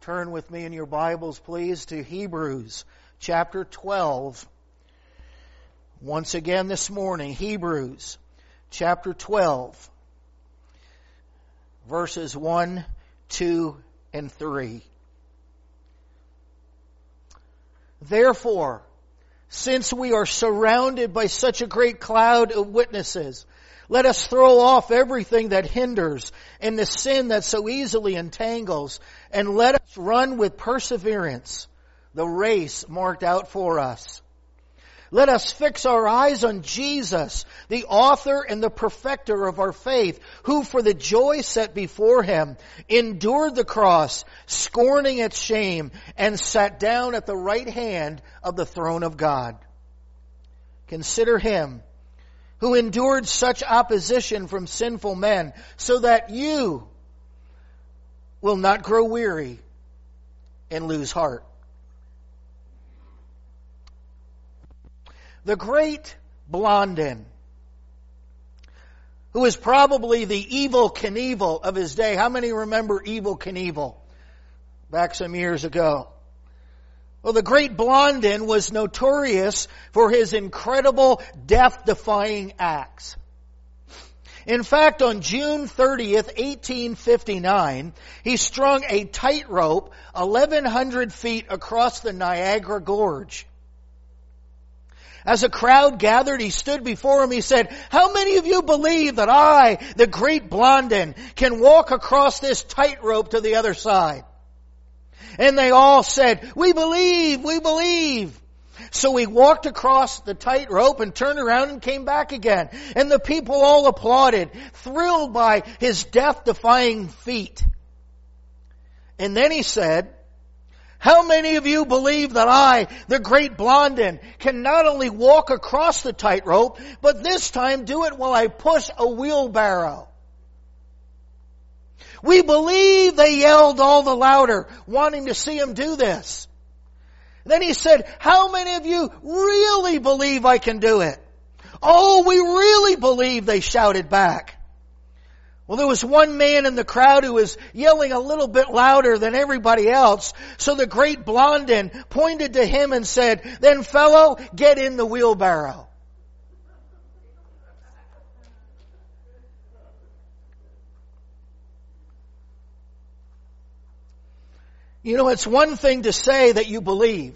Turn with me in your Bibles, please, to Hebrews chapter 12. Once again this morning, Hebrews chapter 12, verses 1, 2, and 3. Therefore, since we are surrounded by such a great cloud of witnesses, let us throw off everything that hinders and the sin that so easily entangles, and let us run with perseverance the race marked out for us. Let us fix our eyes on Jesus, the author and the perfecter of our faith, who for the joy set before him endured the cross, scorning its shame, and sat down at the right hand of the throne of God. Consider him who endured such opposition from sinful men, so that you will not grow weary and lose heart. The great Blondin, who is probably the Evel Knievel of his day. How many remember Evel Knievel back some years ago? Well, the great Blondin was notorious for his incredible death-defying acts. In fact, on June 30th, 1859, he strung a tightrope 1,100 feet across the Niagara Gorge. As a crowd gathered, he stood before him. He said, "How many of you believe that I, the great Blondin, can walk across this tightrope to the other side?" And they all said, "We believe, we believe." So he walked across the tightrope and turned around and came back again. And the people all applauded, thrilled by his death-defying feat. And then he said, "How many of you believe that I, the great Blondin, can not only walk across the tightrope, but this time do it while I push a wheelbarrow?" "We believe," they yelled all the louder, wanting to see him do this. Then he said, "How many of you really believe I can do it?" "Oh, we really believe," they shouted back. Well, there was one man in the crowd who was yelling a little bit louder than everybody else. So the great Blondin pointed to him and said, "Then fellow, get in the wheelbarrow." You know, it's one thing to say that you believe,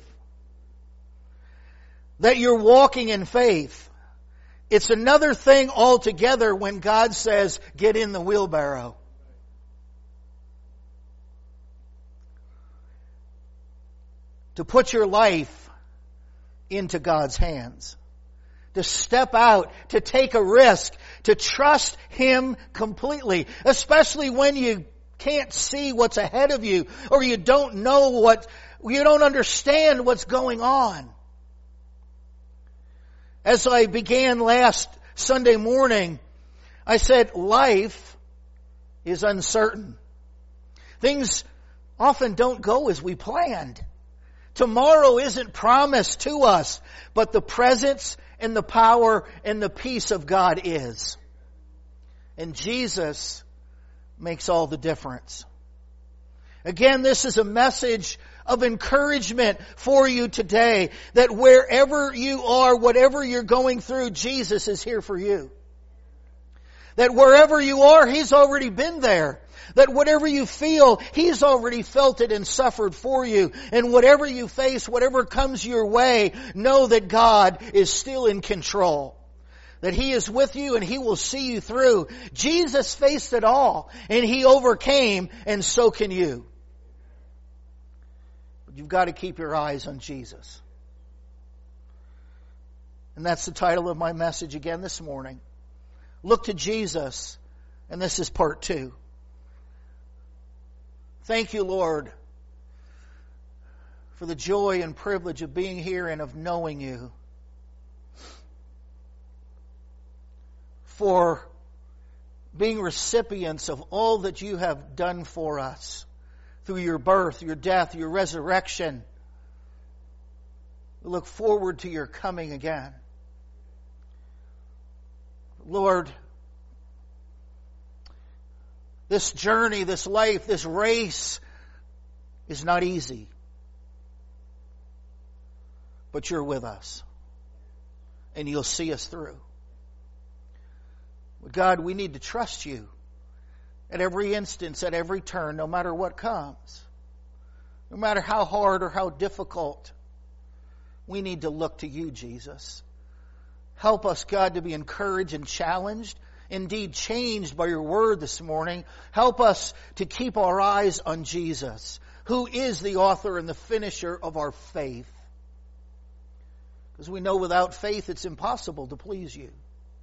that you're walking in faith. It's another thing altogether when God says, "Get in the wheelbarrow." To put your life into God's hands. To step out, to take a risk, to trust Him completely. Especially when you can't see what's ahead of you, or you don't know you don't understand what's going on. As I began last Sunday morning, I said life is uncertain. Things often don't go as we planned. Tomorrow isn't promised to us, but the presence and the power and the peace of God is. And Jesus makes all the difference. Again, this is a message of encouragement for you today, that wherever you are, whatever you're going through, Jesus is here for you. That wherever you are, He's already been there. That whatever you feel, He's already felt it and suffered for you. And whatever you face, whatever comes your way, know that God is still in control. That He is with you and He will see you through. Jesus faced it all and He overcame, and so can you. But you've got to keep your eyes on Jesus. And that's the title of my message again this morning. Look to Jesus, and this is part 2. Thank you, Lord, for the joy and privilege of being here and of knowing You. For being recipients of all that You have done for us through Your birth, Your death, Your resurrection. We look forward to Your coming again. Lord, this journey, this life, this race is not easy. But you're with us. And you'll see us through. But God, we need to trust you at every instance, at every turn, no matter what comes. No matter how hard or how difficult, we need to look to you, Jesus. Help us, God, to be encouraged and challenged, indeed changed by your word this morning. Help us to keep our eyes on Jesus, who is the author and the finisher of our faith. Because we know without faith it's impossible to please you.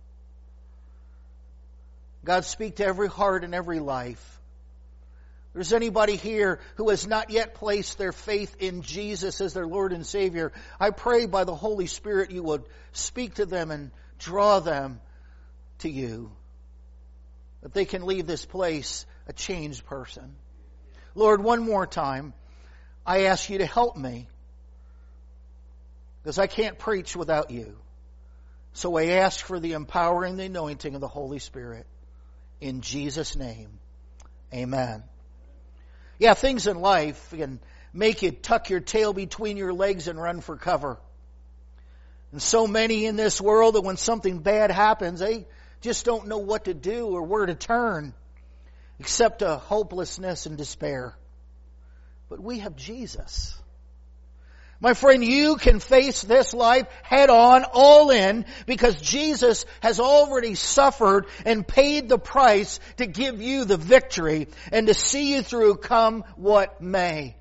God, speak to every heart and every life. If there's anybody here who has not yet placed their faith in Jesus as their Lord and Savior, I pray by the Holy Spirit you would speak to them and draw them to you, that they can leave this place a changed person. Lord, one more time, I ask you to help me, because I can't preach without you. So I ask for the empowering, the anointing of the Holy Spirit. In Jesus' name, amen. Yeah, things in life can make you tuck your tail between your legs and run for cover. And so many in this world that when something bad happens, they just don't know what to do or where to turn, except to hopelessness and despair. But we have Jesus. My friend, you can face this life head on, all in, because Jesus has already suffered and paid the price to give you the victory and to see you through come what may.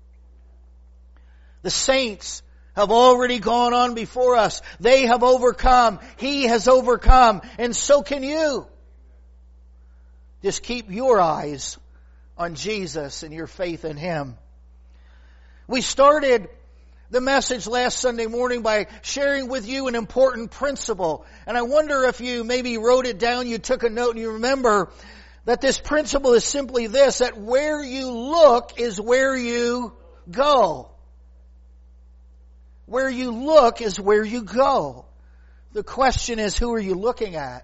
The saints have already gone on before us. They have overcome. He has overcome. And so can you. Just keep your eyes on Jesus and your faith in Him. We started the message last Sunday morning by sharing with you an important principle. And I wonder if you maybe wrote it down, you took a note, and you remember that this principle is simply this, that where you look is where you go. Where you look is where you go. The question is, who are you looking at?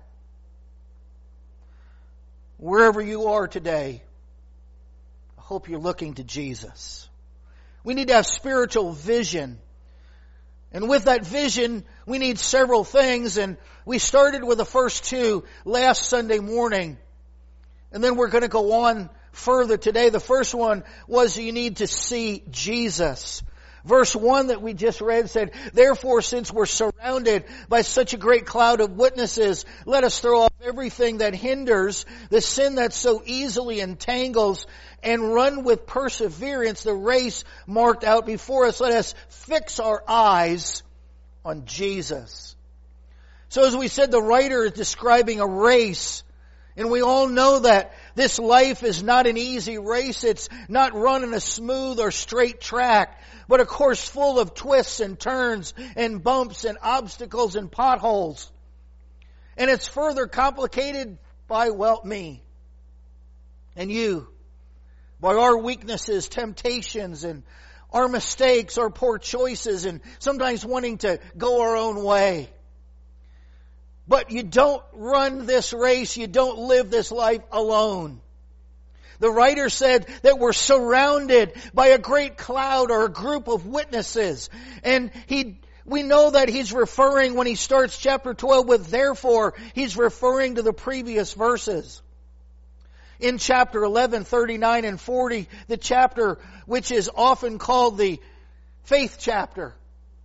Wherever you are today, I hope you're looking to Jesus. We need to have spiritual vision. And with that vision, we need several things. And we started with the first two last Sunday morning. And then we're going to go on further today. The first one was you need to see Jesus. Verse 1 that we just read said, "Therefore, since we're surrounded by such a great cloud of witnesses, let us throw off everything that hinders, the sin that so easily entangles, and run with perseverance the race marked out before us. Let us fix our eyes on Jesus." So as we said, the writer is describing a race. And we all know that this life is not an easy race. It's not run in a smooth or straight track, but a course full of twists and turns and bumps and obstacles and potholes. And it's further complicated by, well, me and you, by our weaknesses, temptations, and our mistakes, our poor choices, and sometimes wanting to go our own way. But you don't run this race, you don't live this life alone. The writer said that we're surrounded by a great cloud or a group of witnesses. And we know that he's referring, when he starts chapter 12 with therefore, he's referring to the previous verses. In chapter 11, 39 and 40, the chapter which is often called the faith chapter.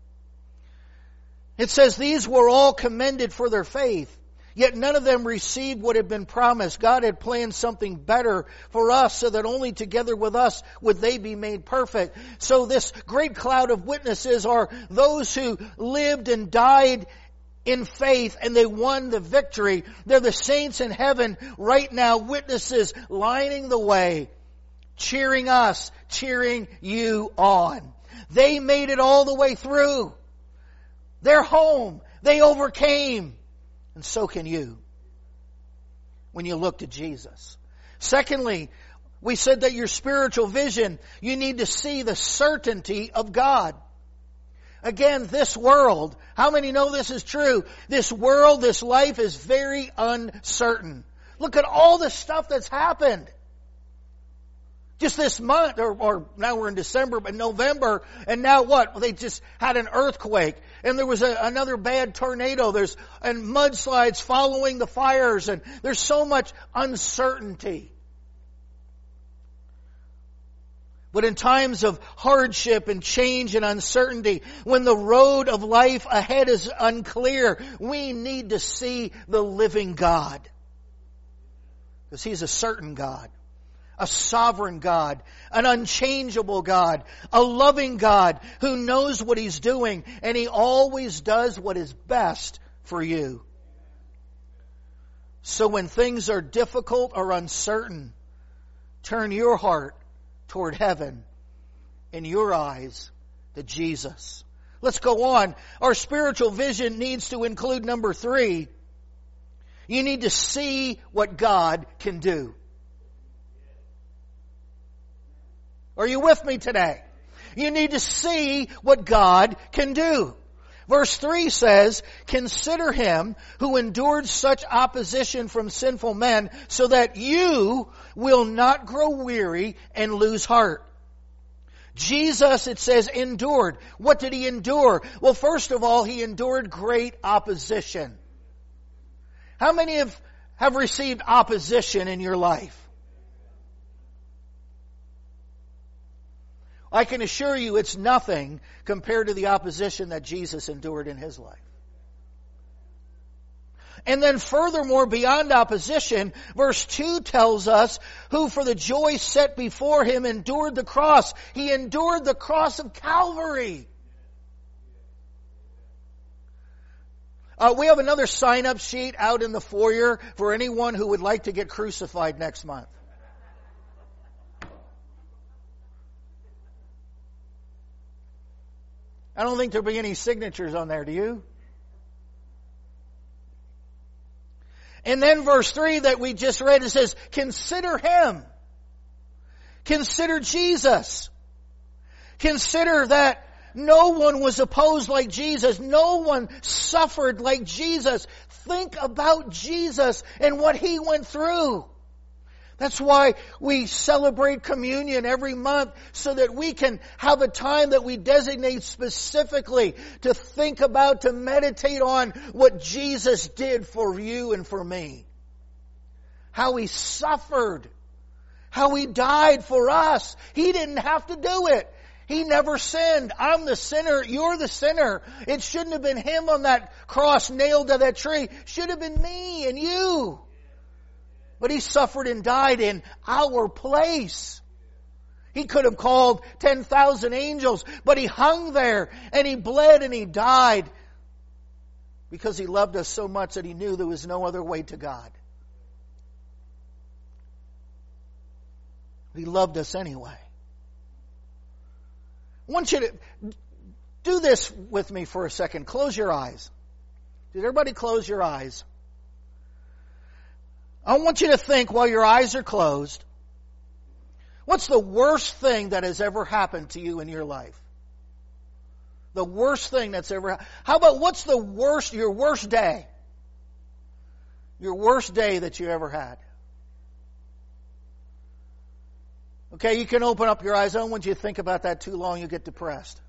It says, "These were all commended for their faith, yet none of them received what had been promised. God had planned something better for us, so that only together with us would they be made perfect." So this great cloud of witnesses are those who lived and died in faith, and they won the victory. They're the saints in heaven right now, witnesses lining the way, cheering us, cheering you on. They made it all the way through. They're home. They overcame. And so can you when you look to Jesus. Secondly, we said that your spiritual vision, you need to see the certainty of God. Again, this world, how many know this is true? This world, this life is very uncertain. Look at all the stuff that's happened. Just this month, or now we're in December, but November, and now what? Well, they just had an earthquake, and there was another bad tornado. And mudslides following the fires, and there's so much uncertainty. But in times of hardship and change and uncertainty, when the road of life ahead is unclear, we need to see the living God. Because He's a certain God, a sovereign God, an unchangeable God, a loving God who knows what He's doing, and He always does what is best for you. So when things are difficult or uncertain, turn your heart toward heaven and your eyes to Jesus. Let's go on. Our spiritual vision needs to include number 3. You need to see what God can do. Are you with me today? You need to see what God can do. Verse 3 says, "Consider Him who endured such opposition from sinful men, so that you will not grow weary and lose heart." Jesus, it says, endured. What did He endure? Well, first of all, He endured great opposition. How many have received opposition in your life? I can assure you it's nothing compared to the opposition that Jesus endured in His life. And then furthermore, beyond opposition, verse 2 tells us, who for the joy set before Him endured the cross. He endured the cross of Calvary. We have another sign-up sheet out in the foyer for anyone who would like to get crucified next month. I don't think there'll be any signatures on there, do you? And then verse 3 that we just read, it says, consider Him. Consider Jesus. Consider that no one was opposed like Jesus. No one suffered like Jesus. Think about Jesus and what He went through. That's why we celebrate communion every month, so that we can have a time that we designate specifically to think about, to meditate on what Jesus did for you and for me. How He suffered. How He died for us. He didn't have to do it. He never sinned. I'm the sinner. You're the sinner. It shouldn't have been Him on that cross nailed to that tree. It should have been me and you. But He suffered and died in our place. He could have called 10,000 angels, but He hung there and He bled and He died because He loved us so much that He knew there was no other way to God. He loved us anyway. I want you to do this with me for a second. Close your eyes. Did everybody close your eyes? I want you to think while your eyes are closed, what's the worst thing that has ever happened to you in your life? The worst thing that's ever happened. How about what's your worst day? Your worst day that you ever had. Okay, you can open up your eyes. I don't want you to think about that too long. You'll get depressed.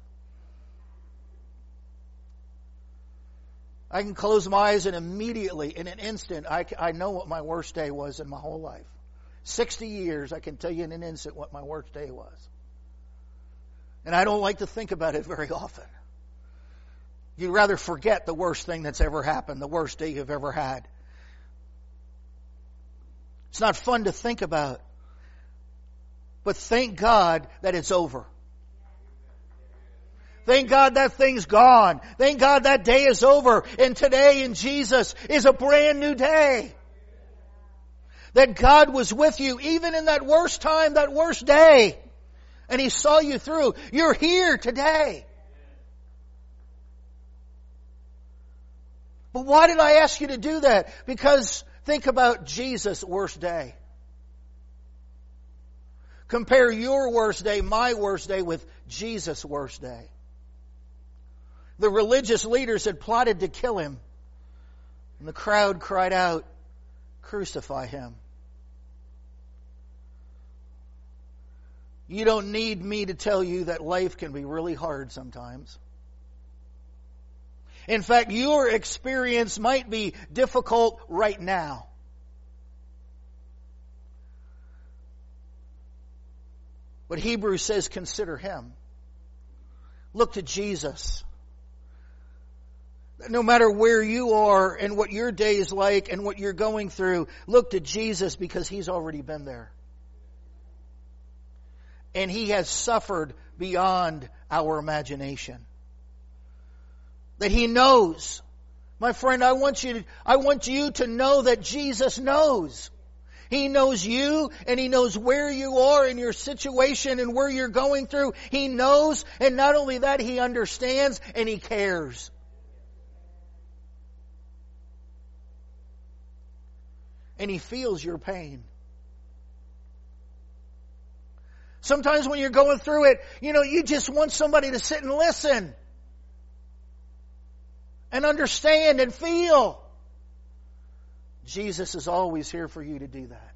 I can close my eyes and immediately, in an instant, I know what my worst day was in my whole life. 60 years, I can tell you in an instant what my worst day was. And I don't like to think about it very often. You'd rather forget the worst thing that's ever happened, the worst day you've ever had. It's not fun to think about. But thank God that it's over. Thank God that thing's gone. Thank God that day is over. And today in Jesus is a brand new day. That God was with you even in that worst time, that worst day. And He saw you through. You're here today. But why did I ask you to do that? Because think about Jesus' worst day. Compare your worst day, my worst day, with Jesus' worst day. The religious leaders had plotted to kill Him. And the crowd cried out, "Crucify Him." You don't need me to tell you that life can be really hard sometimes. In fact, your experience might be difficult right now. But Hebrews says, consider Him. Look to Jesus. No matter where you are and what your day is like and what you're going through, look to Jesus because He's already been there. And He has suffered beyond our imagination. That He knows. My friend, I want you to know that Jesus knows. He knows you, and He knows where you are in your situation and where you're going through. He knows, and not only that, He understands and He cares. And He feels your pain. Sometimes when you're going through it, you just want somebody to sit and listen. And understand and feel. Jesus is always here for you to do that.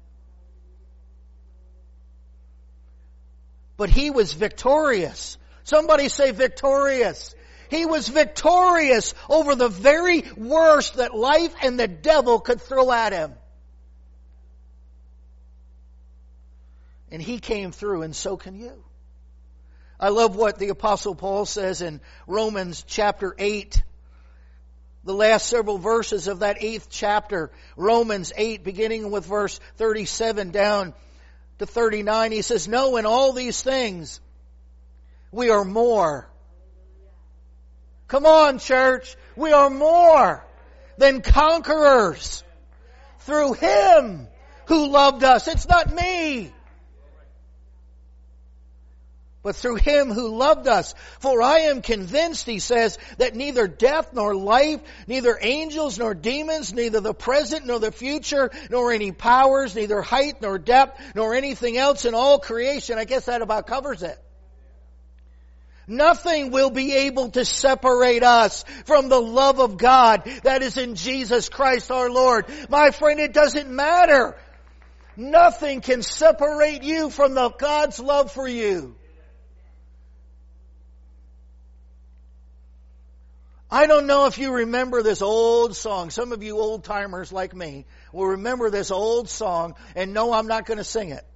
But He was victorious. Somebody say victorious. He was victorious over the very worst that life and the devil could throw at Him. And He came through, and so can you. I love what the Apostle Paul says in Romans chapter 8. The last several verses of that 8th chapter, Romans 8, beginning with verse 37 down to 39, he says, "No, in all these things, we are more." Come on, church. We are more than conquerors through Him who loved us. It's not me, but through Him who loved us. For I am convinced, he says, that neither death nor life, neither angels nor demons, neither the present nor the future, nor any powers, neither height nor depth, nor anything else in all creation. I guess that about covers it. Nothing will be able to separate us from the love of God that is in Jesus Christ our Lord. My friend, it doesn't matter. Nothing can separate you from God's love for you. I don't know if you remember this old song. Some of you old timers like me will remember this old song, and no, I'm not going to sing it.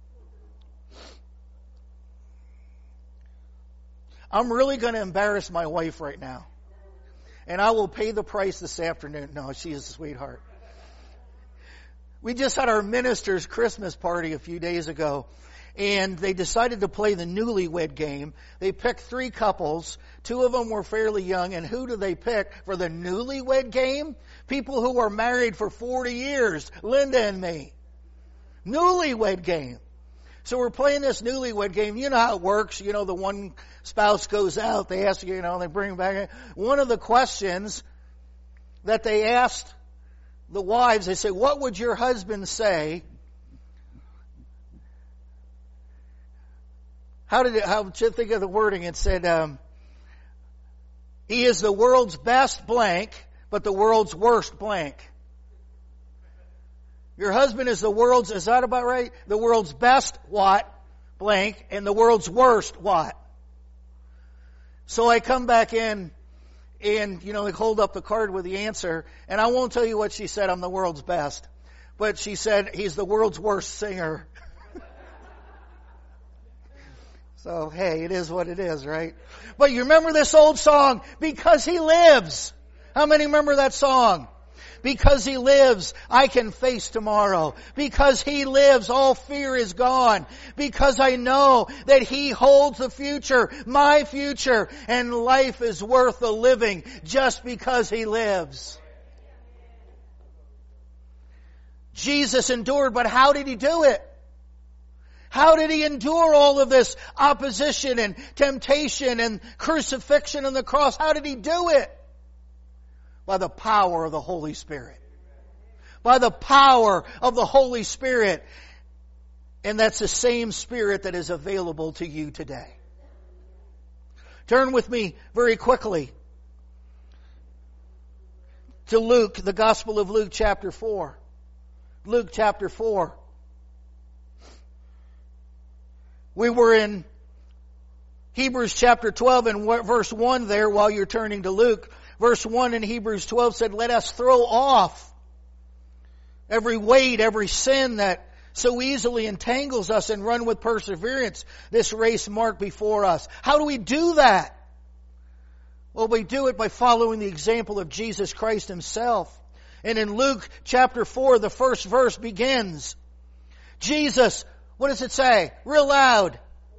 I'm really going to embarrass my wife right now. And I will pay the price this afternoon. No, she is a sweetheart. We just had our minister's Christmas party a few days ago. And they decided to play the newlywed game. They picked 3 couples. 2 of them were fairly young. And who do they pick for the newlywed game? People who were married for 40 years. Linda and me. Newlywed game. So we're playing this newlywed game. You know how it works. The one spouse goes out. They ask you, they bring back. One of the questions that they asked the wives, they say, what would your husband say? How did you think of the wording? It said, he is the world's best blank, but the world's worst blank. Your husband is is that about right? The world's best what? Blank, and the world's worst what? So I come back in and, they hold up the card with the answer, and I won't tell you what she said, I'm the world's best. But she said, he's the world's worst singer. So, hey, it is what it is, right? But you remember this old song, Because He Lives. How many remember that song? Because He lives, I can face tomorrow. Because He lives, all fear is gone. Because I know that He holds the future, my future, and life is worth the living just because He lives. Jesus endured, but how did He do it? How did He endure all of this opposition and temptation and crucifixion on the cross? How did He do it? By the power of the Holy Spirit. By the power of the Holy Spirit. And that's the same Spirit that is available to you today. Turn with me very quickly to Luke, the Gospel of Luke chapter 4. Luke chapter 4. We were in Hebrews chapter 12 and verse 1 there while you're turning to Luke. Verse 1 in Hebrews 12 said, let us throw off every weight, every sin that so easily entangles us and run with perseverance this race marked before us. How do we do that? Well, we do it by following the example of Jesus Christ Himself. And in Luke chapter 4, the first verse begins, Jesus, what does it say? Real loud.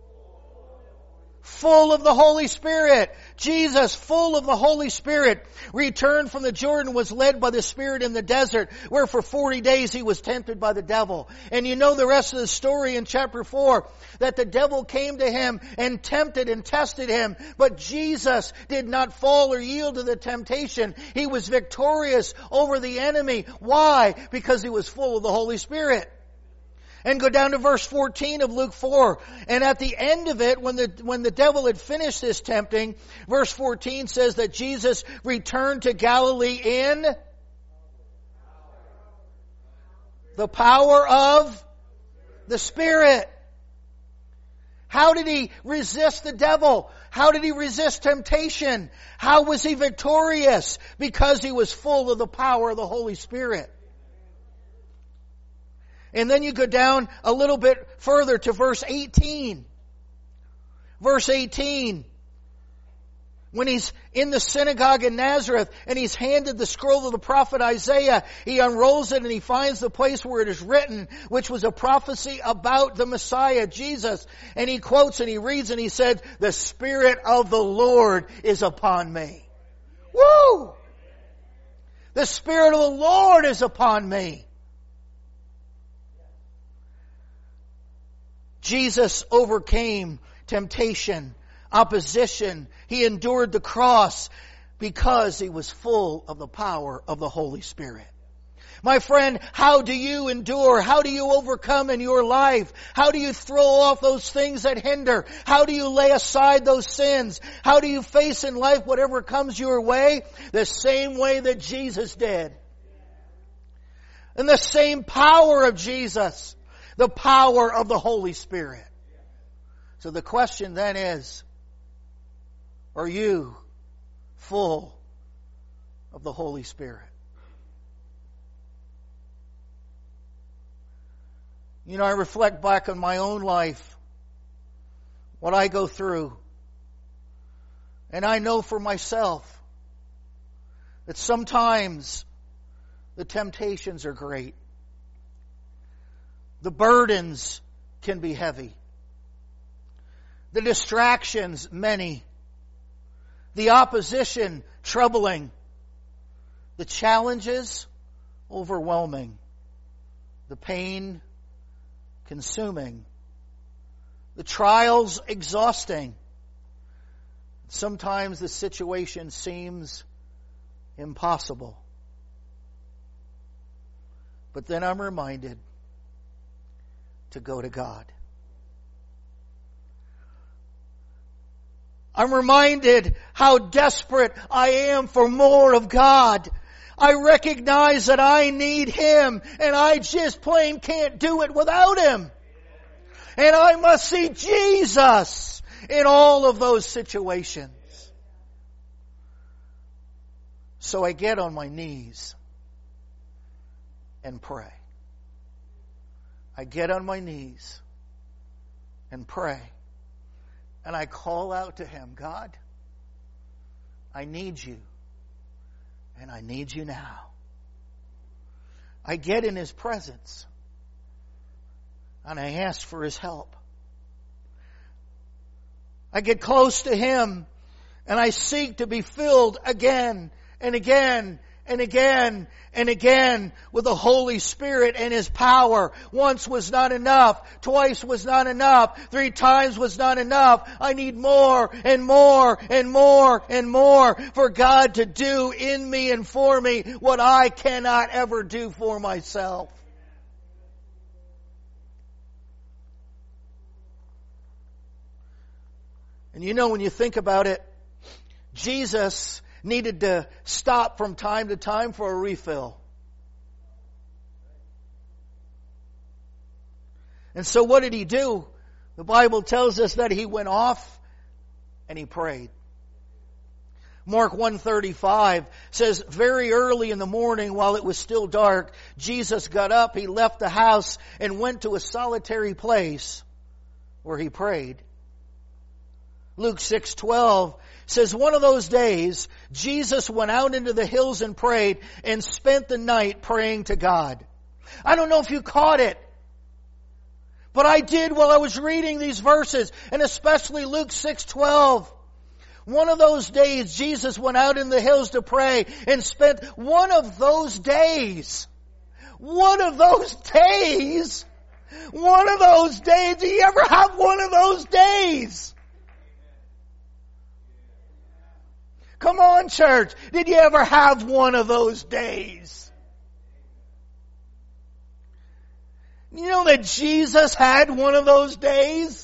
Full of the Holy Spirit. Jesus, full of the Holy Spirit, returned from the Jordan, was led by the Spirit in the desert, where for 40 days He was tempted by the devil. And you know the rest of the story in chapter 4, that the devil came to Him and tempted and tested Him. But Jesus did not fall or yield to the temptation. He was victorious over the enemy. Why? Because He was full of the Holy Spirit. And go down to verse 14 of Luke 4. And at the end of it, when the devil had finished this tempting, verse 14 says that Jesus returned to Galilee in the power of the Spirit. How did He resist the devil? How did He resist temptation? How was He victorious? Because He was full of the power of the Holy Spirit. And then you go down a little bit further to verse 18. Verse 18. When He's in the synagogue in Nazareth and He's handed the scroll of the prophet Isaiah, He unrolls it and He finds the place where it is written, which was a prophecy about the Messiah, Jesus. And He quotes and He reads and He said, the Spirit of the Lord is upon me. Woo! The Spirit of the Lord is upon me. Jesus overcame temptation, opposition. He endured the cross because He was full of the power of the Holy Spirit. My friend, how do you endure? How do you overcome in your life? How do you throw off those things that hinder? How do you lay aside those sins? How do you face in life whatever comes your way? The same way that Jesus did. In the same power of Jesus. The power of the Holy Spirit. So the question then is, are you full of the Holy Spirit? You know, I reflect back on my own life, what I go through, and I know for myself that sometimes the temptations are great. The burdens can be heavy. The distractions many. The opposition troubling. The challenges overwhelming. The pain consuming. The trials exhausting. Sometimes the situation seems impossible. But then I'm reminded to go to God. I'm reminded how desperate I am for more of God. I recognize that I need Him, and I just plain can't do it without Him. And I must see Jesus in all of those situations. So I get on my knees and pray. I get on my knees and pray. And I call out to Him, God, I need You. And I need You now. I get in His presence. And I ask for His help. I get close to Him. And I seek to be filled again and again and again and again with the Holy Spirit and His power. Once was not enough. Twice was not enough. 3 times was not enough. I need more and more and more and more for God to do in me and for me what I cannot ever do for myself. And you know, when you think about it, Jesus needed to stop from time to time for a refill. And so what did He do? The Bible tells us that he went off and he prayed. Mark 1:35 says, very early in the morning while it was still dark, Jesus got up, he left the house and went to a solitary place where he prayed. Luke 6:12 says, one of those days, Jesus went out into the hills and prayed and spent the night praying to God. I don't know if you caught it, but I did while I was reading these verses, and especially Luke 6:12. One of those days, Jesus went out in the hills to pray and spent one of those days. Do you ever have one of those days? Come on, church. Did you ever have one of those days? You know that Jesus had one of those days?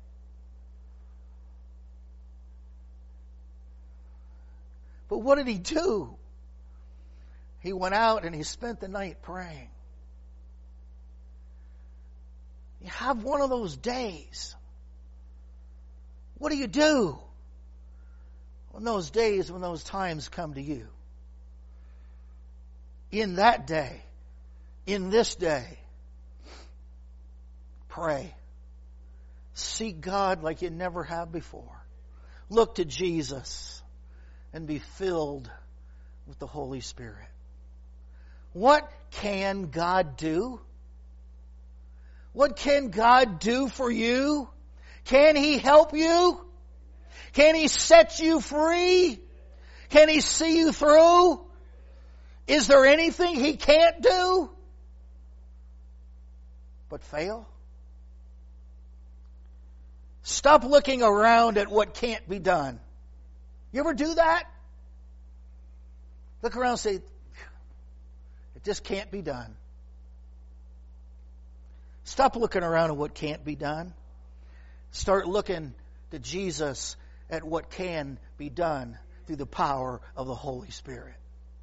But what did he do? He went out and he spent the night praying. You have one of those days. What do you do when those days, when those times come to you? In that day, in this day, pray. Seek God like you never have before. Look to Jesus and be filled with the Holy Spirit. What can God do? What can God do for you? Can He help you? Can He set you free? Can He see you through? Is there anything He can't do but fail? Stop looking around at what can't be done. You ever do that? Look around and say, it just can't be done. Stop looking around at what can't be done. Start looking to Jesus at what can be done through the power of the Holy Spirit.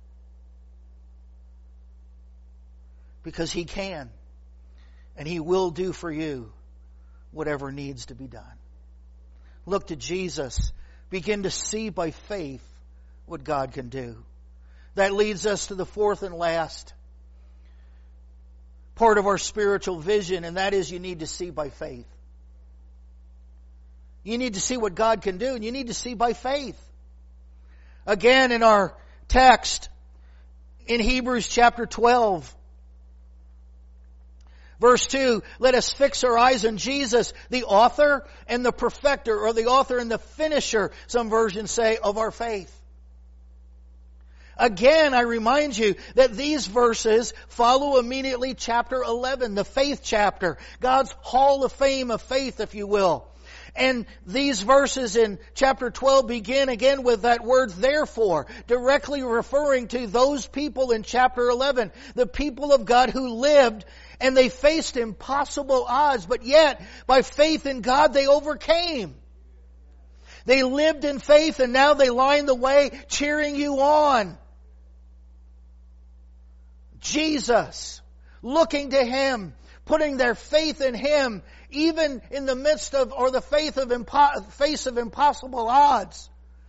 Because He can and He will do for you whatever needs to be done. Look to Jesus. Begin to see by faith what God can do. That leads us to the fourth and last part of our spiritual vision, and that is you need to see by faith. You need to see what God can do, and you need to see by faith. Again, in our text, in Hebrews chapter 12, verse 2, let us fix our eyes on Jesus, the author and the perfecter, or the author and the finisher, some versions say, of our faith. Again, I remind you that these verses follow immediately chapter 11, the faith chapter, God's hall of fame of faith, if you will. And these verses in chapter 12 begin again with that word therefore, directly referring to those people in chapter 11, the people of God who lived and they faced impossible odds, but yet by faith in God they overcame. They lived in faith and now they line the way cheering you on. Jesus, looking to Him, putting their faith in Him, even in the midst of, or the face of impossible odds.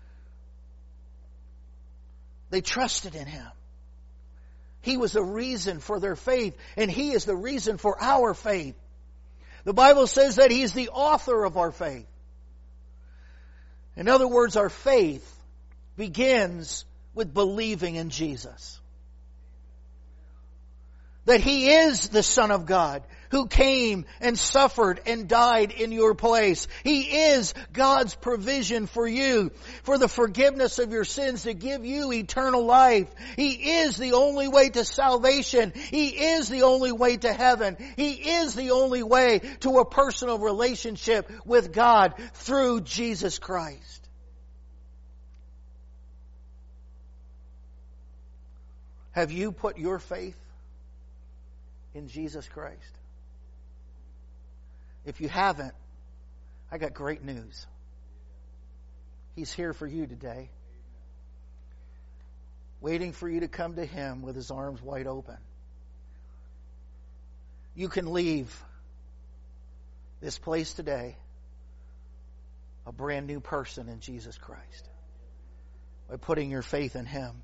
They trusted in Him. He was the reason for their faith, and He is the reason for our faith. The Bible says that He's the author of our faith. In other words, our faith begins with believing in Jesus. That He is the Son of God who came and suffered and died in your place. He is God's provision for you, for the forgiveness of your sins, to give you eternal life. He is the only way to salvation. He is the only way to heaven. He is the only way to a personal relationship with God through Jesus Christ. Have you put your faith in Jesus Christ? If you haven't, I got great news. He's here for you today, waiting for you to come to Him with His arms wide open. You can leave this place today a brand new person in Jesus Christ by putting your faith in Him.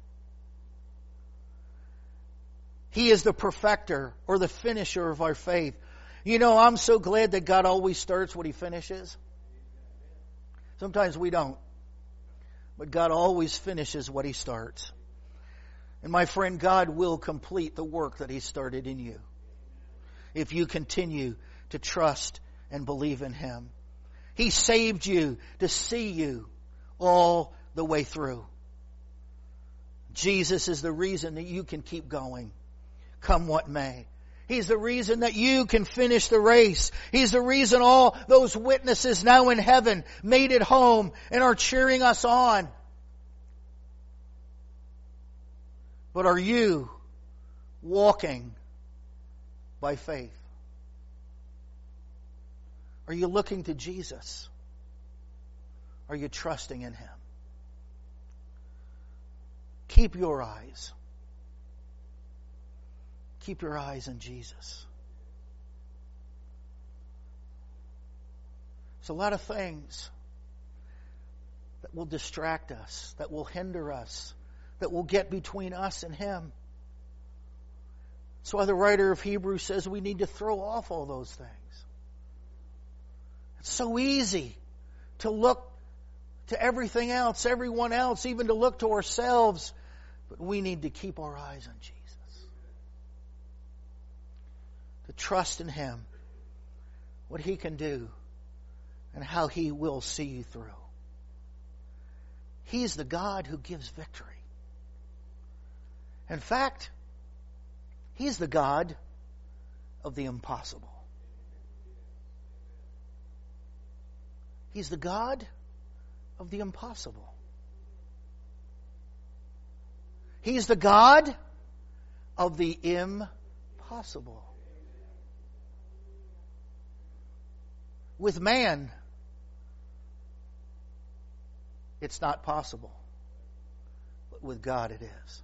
He is the perfecter or the finisher of our faith. You know, I'm so glad that God always starts what He finishes. Sometimes we don't. But God always finishes what He starts. And my friend, God will complete the work that He started in you, if you continue to trust and believe in Him. He saved you to see you all the way through. Jesus is the reason that you can keep going, come what may. He's the reason that you can finish the race. He's the reason all those witnesses now in heaven made it home and are cheering us on. But are you walking by faith? Are you looking to Jesus? Are you trusting in Him? Keep your eyes. Keep your eyes on Jesus. There's a lot of things that will distract us, that will hinder us, that will get between us and Him. That's why the writer of Hebrews says we need to throw off all those things. It's so easy to look to everything else, everyone else, even to look to ourselves. But we need to keep our eyes on Jesus. To trust in Him, what He can do, and how He will see you through. He's the God who gives victory. In fact, He's the God of the impossible. He's the God of the impossible. He's the God of the impossible. With man, it's not possible. But with God it is.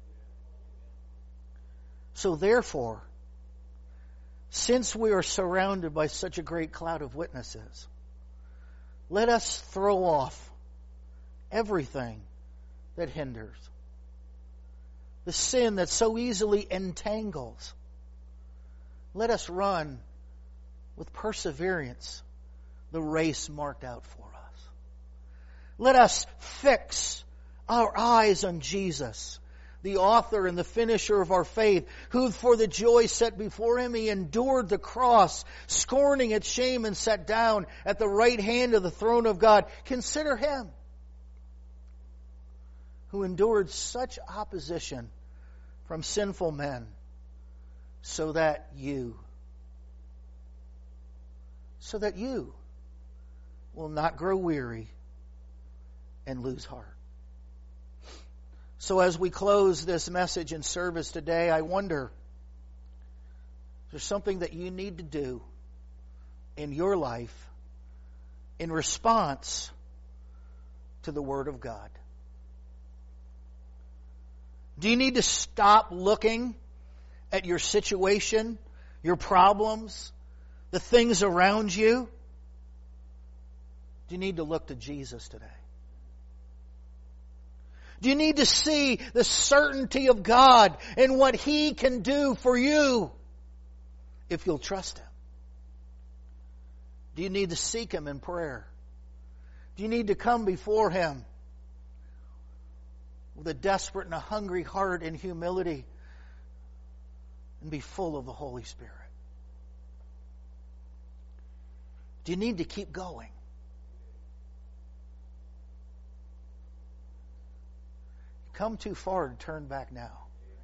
So therefore, since we are surrounded by such a great cloud of witnesses, let us throw off everything that hinders, the sin that so easily entangles. Let us run with perseverance the race marked out for us. Let us fix our eyes on Jesus, the author and the finisher of our faith, who for the joy set before Him, He endured the cross, scorning its shame, and sat down at the right hand of the throne of God. Consider Him who endured such opposition from sinful men, so that you will not grow weary and lose heart. So as we close this message and service today, I wonder, is there something that you need to do in your life in response to the Word of God? Do you need to stop looking at your situation, your problems, the things around you? Do you need to look to Jesus today? Do you need to see the certainty of God and what He can do for you if you'll trust Him? Do you need to seek Him in prayer? Do you need to come before Him with a desperate and a hungry heart and humility and be full of the Holy Spirit? Do you need to keep going? Come too far to turn back now.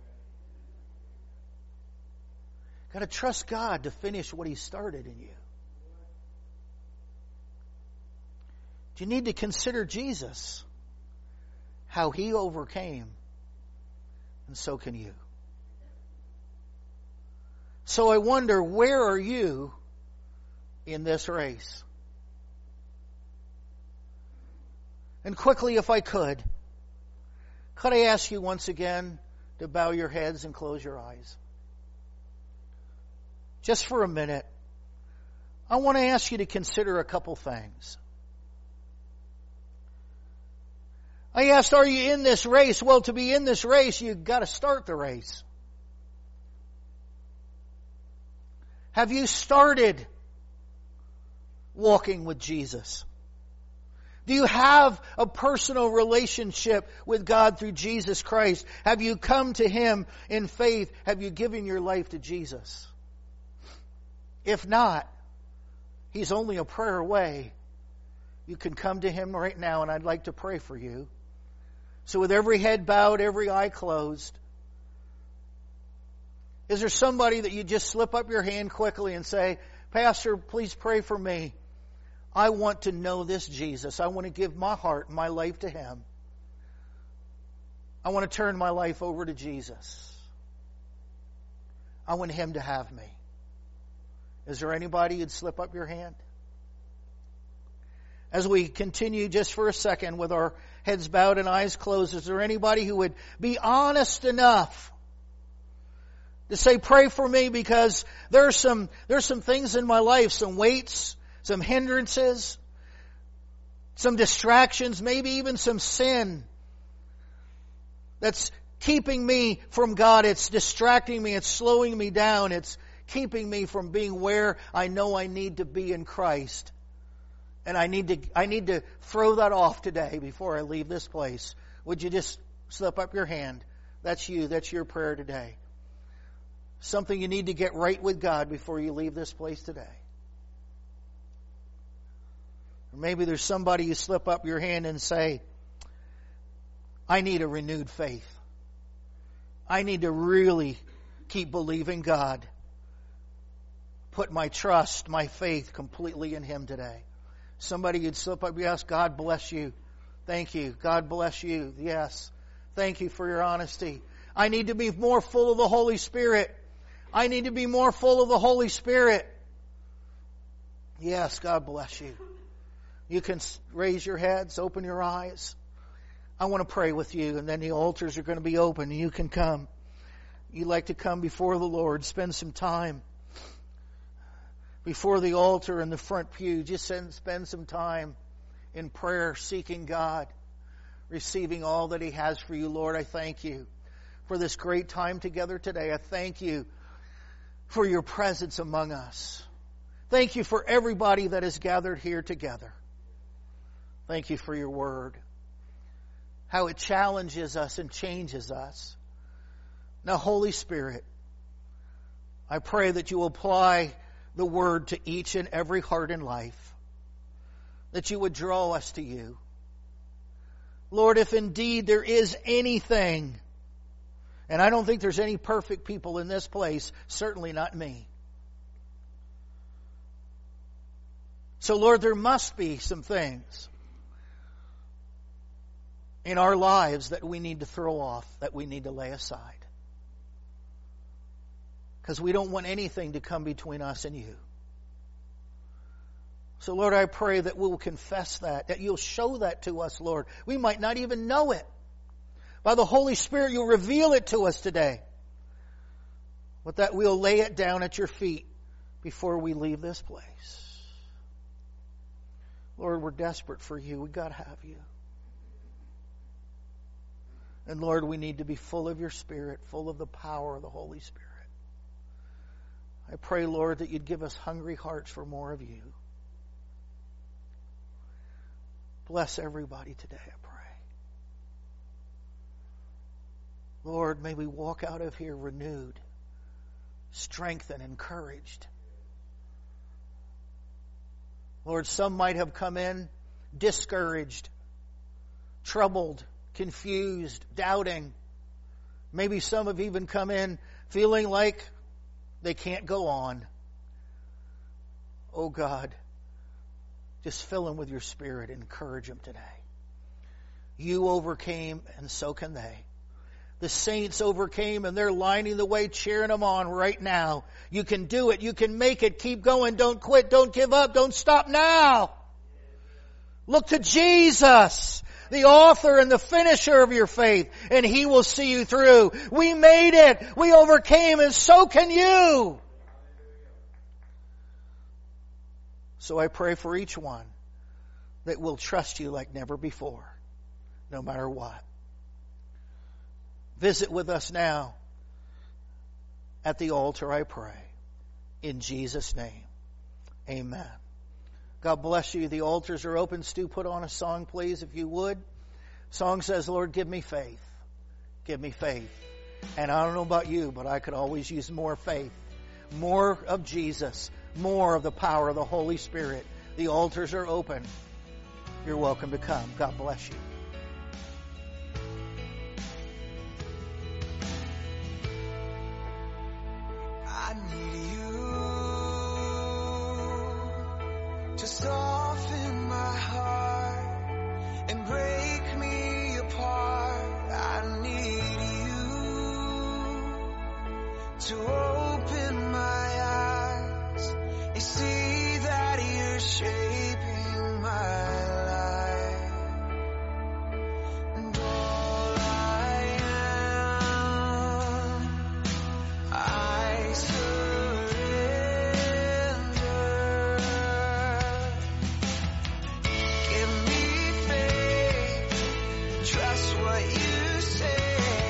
Got to trust God to finish what He started in you. Do you need to consider Jesus, how He overcame, and so can you. So I wonder, where are you in this race? And quickly, if I could I ask you once again to bow your heads and close your eyes? Just for a minute, I want to ask you to consider a couple things. I asked, are you in this race? Well, to be in this race, you've got to start the race. Have you started walking with Jesus? Do you have a personal relationship with God through Jesus Christ? Have you come to Him in faith? Have you given your life to Jesus? If not, He's only a prayer away. You can come to Him right now, and I'd like to pray for you. So with every head bowed, every eye closed, is there somebody that you just slip up your hand quickly and say, Pastor, please pray for me. I want to know this Jesus. I want to give my heart and my life to Him. I want to turn my life over to Jesus. I want Him to have me. Is there anybody who'd slip up your hand? As we continue just for a second with our heads bowed and eyes closed, is there anybody who would be honest enough to say, pray for me, because there's some things in my life, some weights, some hindrances, some distractions, maybe even some sin that's keeping me from God. It's distracting me. It's slowing me down. It's keeping me from being where I know I need to be in Christ. And I need to throw that off today before I leave this place. Would you just slip up your hand? That's you. That's your prayer today. Something you need to get right with God before you leave this place today. Or maybe there's somebody you slip up your hand and say, I need a renewed faith. I need to really keep believing God. Put my trust, my faith completely in Him today. Somebody you'd slip up, yes, God bless you. Thank you. God bless you. Yes. Thank you for your honesty. I need to be more full of the Holy Spirit. I need to be more full of the Holy Spirit. Yes, God bless you. You can raise your heads, open your eyes. I want to pray with you, and then the altars are going to be open, and you can come. You'd like to come before the Lord, spend some time before the altar in the front pew. Just spend some time in prayer, seeking God, receiving all that He has for you. Lord, I thank you for this great time together today. I thank you for your presence among us. Thank you for everybody that is gathered here together. Thank you for your word, how it challenges us and changes us. Now, Holy Spirit, I pray that you will apply the word to each and every heart in life, that you would draw us to you. Lord, if indeed there is anything, and I don't think there's any perfect people in this place, certainly not me. So Lord, there must be some things in our lives that we need to throw off, that we need to lay aside. Because we don't want anything to come between us and you. So Lord, I pray that we'll confess that you'll show that to us, Lord. We might not even know it. By the Holy Spirit, you'll reveal it to us today. But that we'll lay it down at your feet before we leave this place. Lord, we're desperate for you. We've got to have you. And Lord, we need to be full of your Spirit, full of the power of the Holy Spirit. I pray, Lord, that you'd give us hungry hearts for more of you. Bless everybody today, I pray. Lord, may we walk out of here renewed, strengthened, encouraged. Lord, some might have come in discouraged, troubled, confused, doubting. Maybe some have even come in feeling like they can't go on. Oh God, just fill them with your Spirit and encourage them today. You overcame, and so can they. The saints overcame, and they're lining the way, cheering them on right now. You can do it. You can make it. Keep going. Don't quit. Don't give up. Don't stop now. Look to Jesus, the author and the finisher of your faith, and He will see you through. We made it. We overcame, and so can you. So I pray for each one that will trust you like never before, no matter what. Visit with us now at the altar, I pray. In Jesus' name, amen. God bless you. The altars are open. Stu, put on a song, please, if you would. Song says, Lord, give me faith. Give me faith. And I don't know about you, but I could always use more faith. More of Jesus. More of the power of the Holy Spirit. The altars are open. You're welcome to come. God bless you. I need you to soften my heart and break me apart. I need you to open my eyes and see that you're shaping my life. And all I am, I surrender. Give me faith, trust what you say,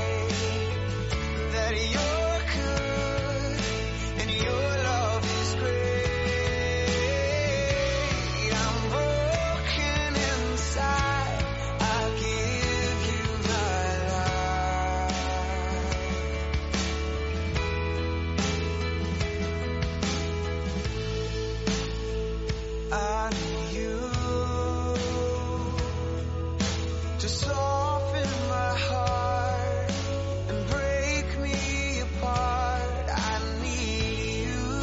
that you're good and your love is great. I'm broken inside, I give you my life. I need you to soften my heart and break me apart. I need you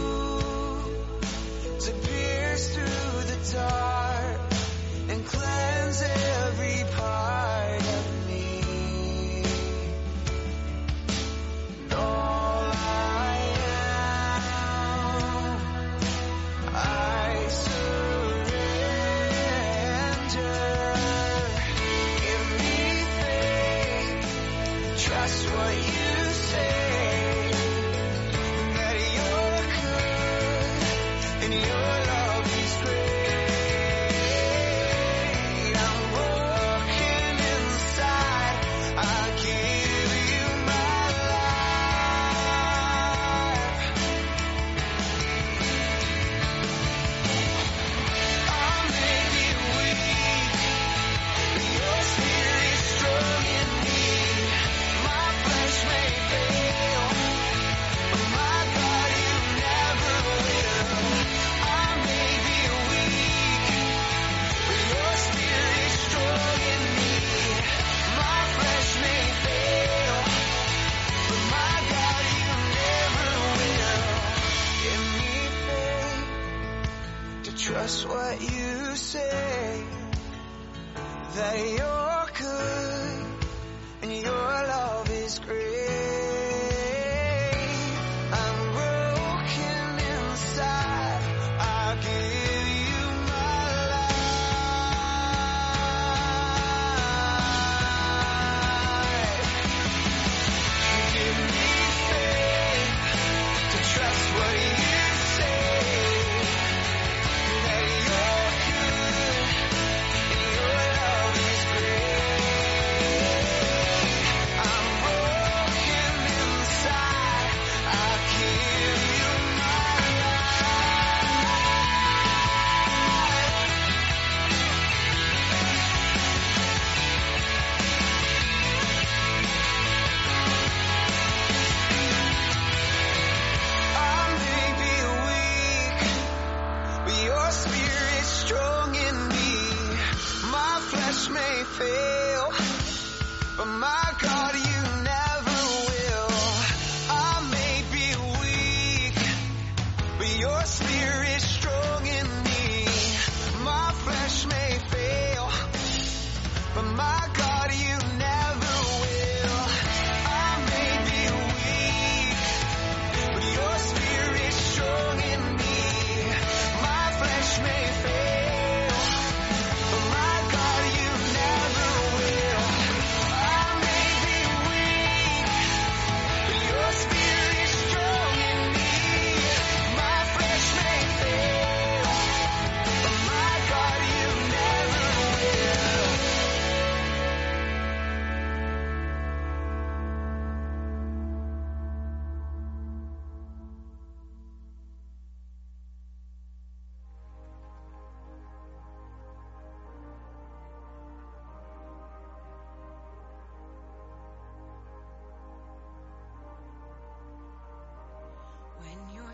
to pierce through the dark and cleanse every part of me. And all I am, I surrender. Give me faith, trust what you say, that you're good and your love is great. I'm broken inside, I give you my life. I may be weak, but your spirit is strong in me. My flesh may fail, but my God, you never will. I may be weak, but your spirit is strong in me. My flesh may fail, but my God, you never will. Give me faith to trust what you say, that you're good and your love is great. I'm broken inside, I give you my life. Give me faith to trust what you say, that you're good and your love is great. I'm broken inside, I give you my I may be weak, but your spirit's strong in me. My flesh may fail, but my God, you never will. I may be weak, but your spirit's strong in me. My flesh may fail, but my God, you never will. I may be weak, but your spirit's strong in me. My flesh may fail, but my God, you never will. I may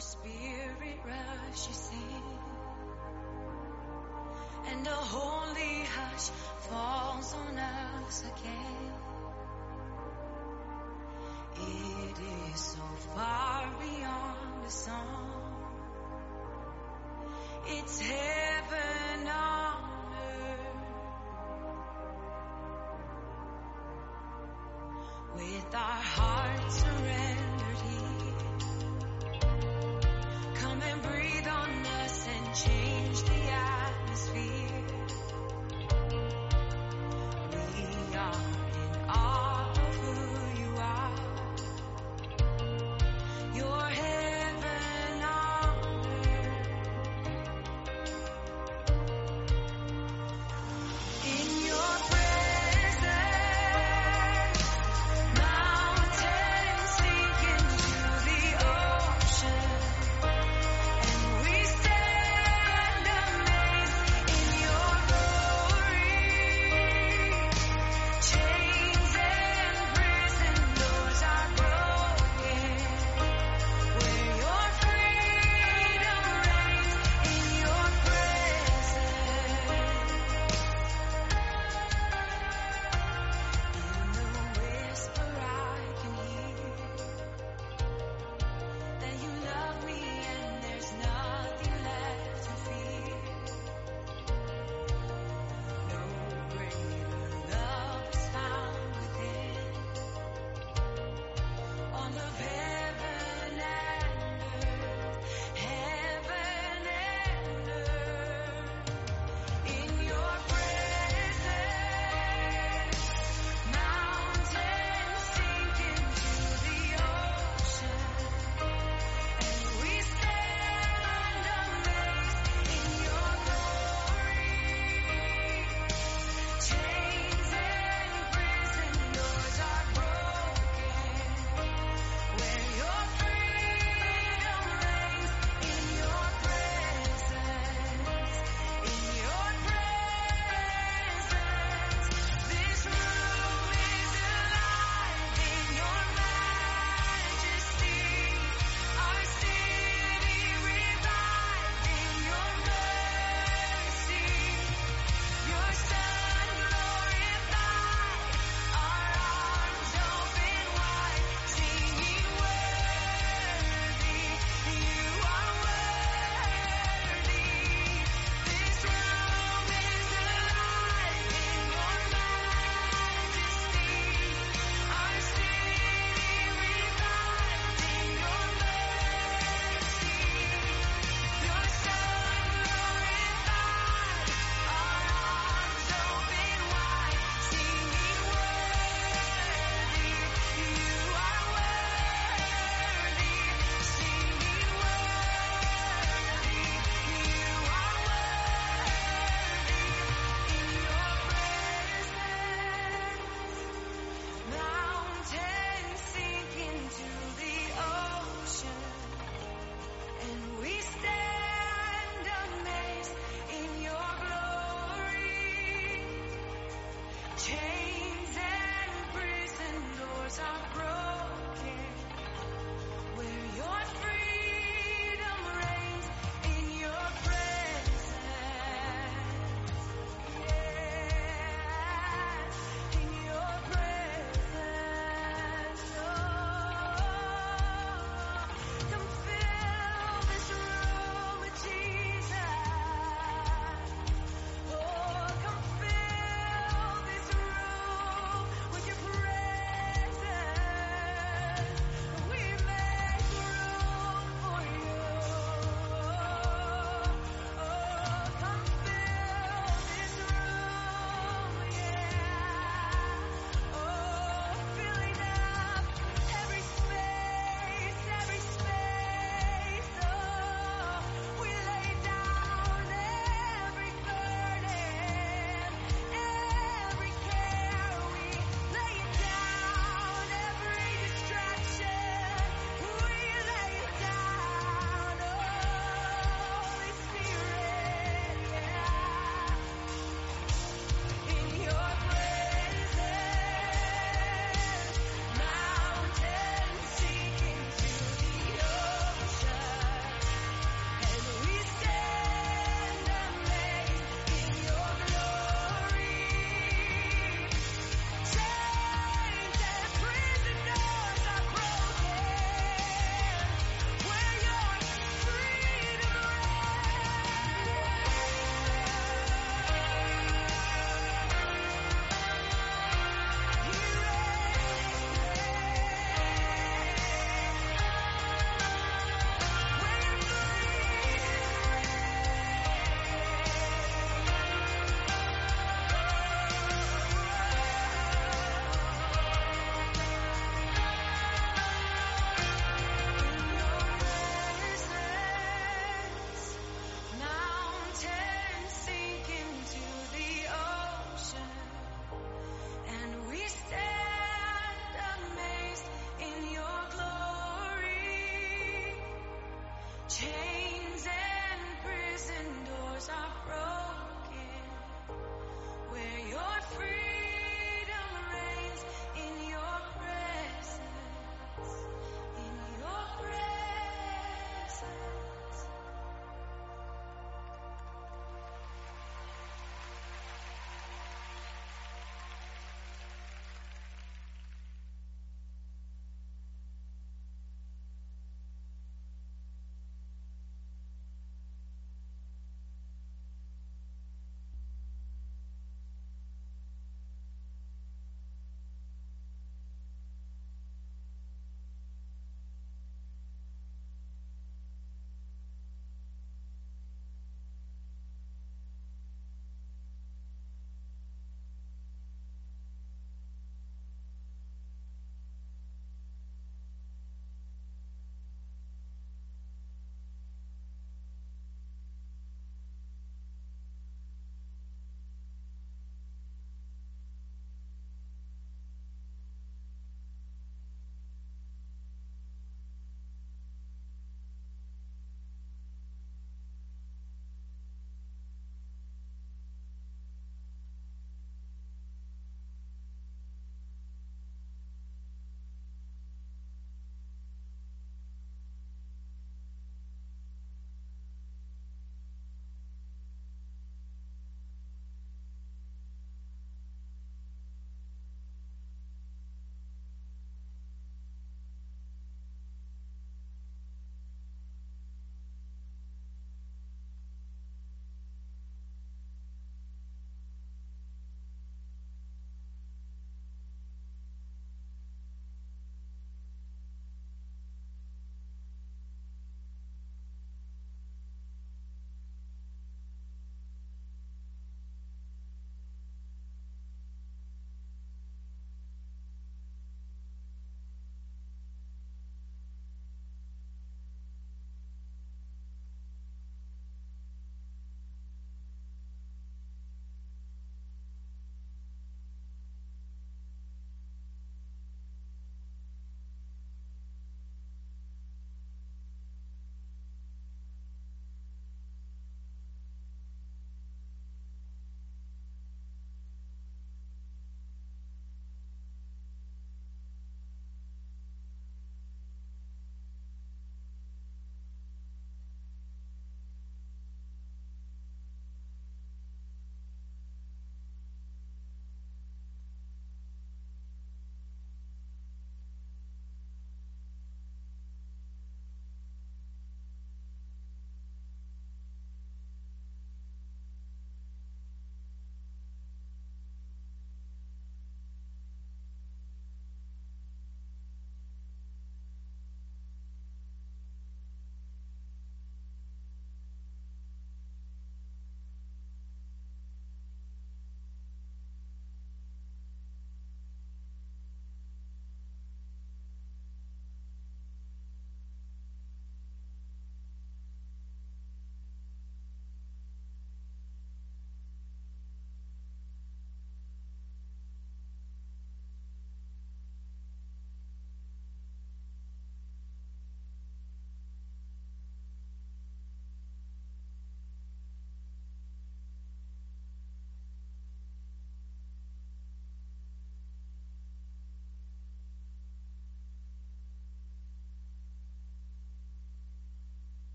Spirit rushes in, and a holy hush falls on us again. It is so far beyond a song. It's heaven on earth. With our hearts surrendered here, come and breathe on us and change the atmosphere. We are in awe of who you are. You're heaven on earth. In your presence, mountains sink into the ocean. We stand amazed in your glory. Chains and prison doors are broken. Where your freedom reigns in your presence. In the whisper I can hear that you love me and there's nothing left to fear. No greater love is found within. On of heaven and earth, heaven and earth. In your presence, mountains sink into the ocean. We stand amazed in your glory. Chains and prison doors are broken. Where your freedom reigns in your presence. In your presence, this room is alive in your majesty. Our city revived in your mercy. Your Son glorified, our arms open wide, singing worthy, you are worthy. This room is alive in your majesty. Our city revived in your mercy. Your Son glorified, our arms open wide, singing worthy, you are worthy, singing worthy, you are worthy. In your presence, mountains sink into the ocean. And we stand amazed in your glory. Chains